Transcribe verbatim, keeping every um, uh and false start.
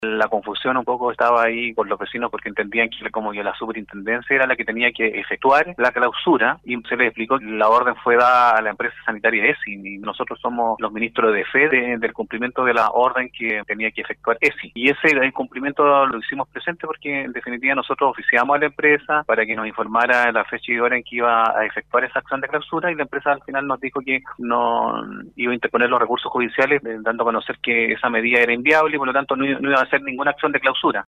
La confusión un poco estaba ahí con los vecinos porque entendían que como que la superintendencia era la que tenía que efectuar la clausura y se les explicó que la orden fue dada a la empresa sanitaria E S I y nosotros somos los ministros de fe de, del cumplimiento de la orden que tenía que efectuar E S I. Y ese el cumplimiento lo hicimos presente porque en definitiva nosotros oficiamos a la empresa para que nos informara la fecha y hora en que iba a efectuar esa acción de clausura y la empresa al final nos dijo que no iba a interponer los recursos judiciales, eh, dando a conocer que esa medida era inviable y por lo tanto no, no iba a hacer ninguna acción de clausura.